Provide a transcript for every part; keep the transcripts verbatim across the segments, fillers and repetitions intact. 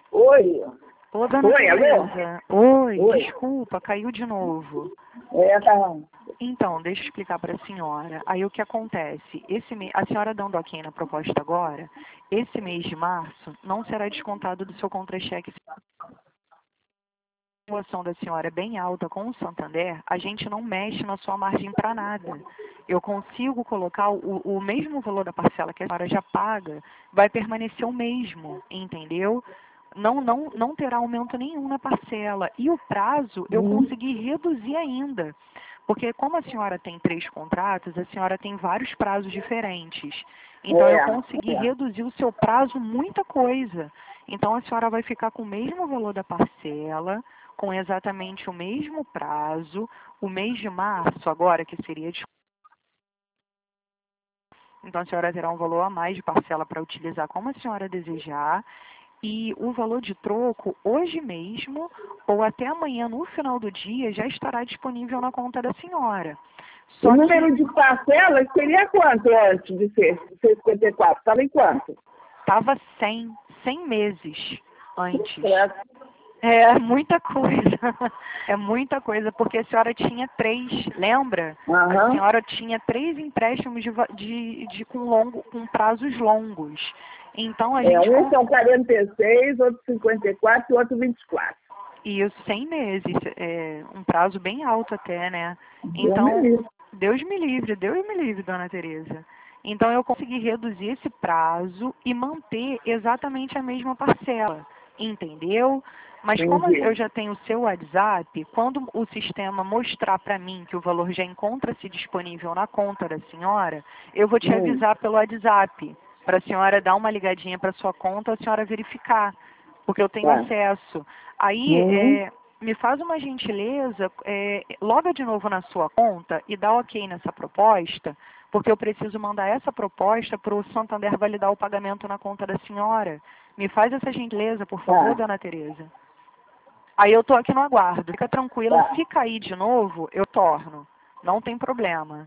Oi. Ô, dona Oi, alô? Tereza. Oi, Oi. desculpa, caiu de novo. É, tá. Então, deixa eu explicar para a senhora. Aí o que acontece? Esse me... A senhora dando ok na proposta agora, esse mês de março não será descontado do seu contra-cheque. A situação da senhora é bem alta com o Santander, a gente não mexe na sua margem para nada. Eu consigo colocar o, o mesmo valor da parcela que a senhora já paga, vai permanecer o mesmo, entendeu? Não, não, não terá aumento nenhum na parcela. E o prazo eu Hum. consegui reduzir ainda. Porque como a senhora tem três contratos, a senhora tem vários prazos diferentes. Então É, eu consegui é. reduzir o seu prazo muita coisa. Então a senhora vai ficar com o mesmo valor da parcela, com exatamente o mesmo prazo, o mês de março agora, que seria de... Então a senhora terá um valor a mais de parcela para utilizar como a senhora desejar, e o valor de troco, hoje mesmo, ou até amanhã, no final do dia, já estará disponível na conta da senhora. O Só que número de parcelas seria quanto antes de ser ser cinquenta e quatro? Estava em quanto? estava cem, cem meses antes. Certo. É muita coisa, é muita coisa, porque a senhora tinha três, lembra? A Aham. senhora tinha três empréstimos de, va- de, de com, longo, com prazos longos. Então a É, gente um são conseguiu quarenta e seis, outro cinquenta e quatro e outro vinte e quatro. isso cem meses, é um prazo bem alto até, né? Deus me Então, livre. Deus me livre, Deus me livre, dona Tereza. Então eu consegui reduzir esse prazo e manter exatamente a mesma parcela, entendeu? Mas como eu Entendi. já tenho o seu WhatsApp, quando o sistema mostrar para mim que o valor já encontra-se disponível na conta da senhora, eu vou te Hum. avisar pelo WhatsApp, para a senhora dar uma ligadinha para sua conta, a senhora verificar, porque eu tenho Tá. acesso. Aí, Uhum. é, me faz uma gentileza, é, loga de novo na sua conta e dá ok nessa proposta, porque eu preciso mandar essa proposta para o Santander validar o pagamento na conta da senhora. Me faz essa gentileza, por favor, Tá. dona Tereza. Aí eu tô aqui no aguardo. Fica tranquila, Tá. se cair de novo, eu torno. Não tem problema.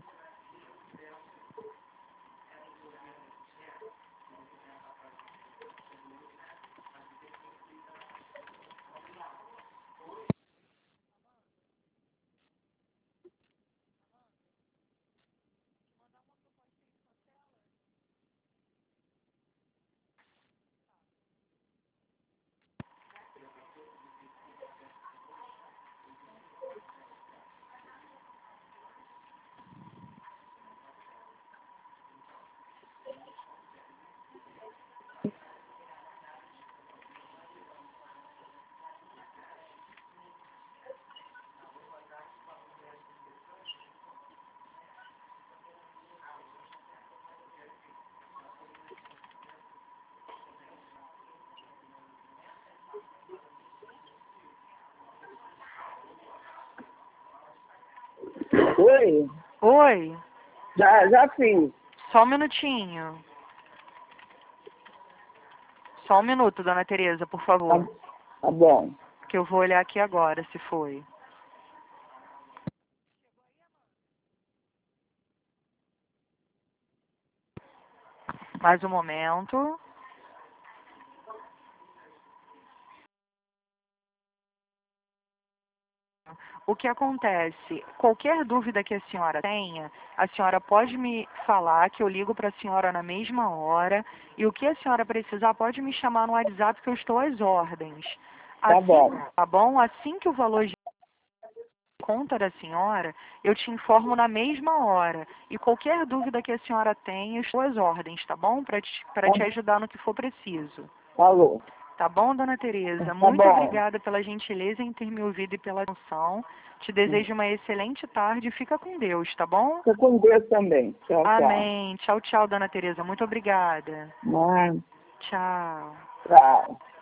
Oi. Oi, Já, já fiz. só um minutinho. Só um minuto, dona Tereza, por Tá, favor. tá bom. Que eu vou olhar aqui agora se foi. Mais um momento. O que acontece? Qualquer dúvida que a senhora tenha, a senhora pode me falar que eu ligo para a senhora na mesma hora. E o que a senhora precisar, pode me chamar no WhatsApp que eu estou às ordens. Tá Assim, bom. tá bom? Assim que o valor de conta da senhora, eu te informo na mesma hora. E qualquer dúvida que a senhora tenha, eu estou às ordens, tá bom? Para te, para te ajudar no que for preciso. Falou. Tá bom, dona Tereza? Tá Muito bom. obrigada pela gentileza em ter me ouvido e pela atenção. Te desejo uma excelente tarde. Fica com Deus, tá bom? Fica com Deus também. Tchau, tchau. Amém. Tchau, tchau, dona Tereza. Muito obrigada. Mas, Tchau. tchau.